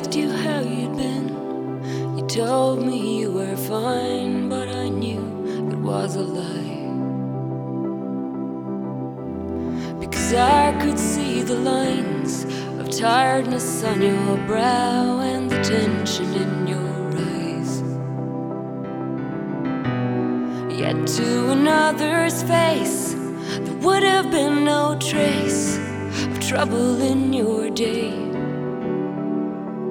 asked you how you'd been, you told me you were fine, but I knew it was a lie. Because I could see the lines of tiredness on your brow and the tension in your eyes. Yet to another's face, there would have been no trace of trouble in your day.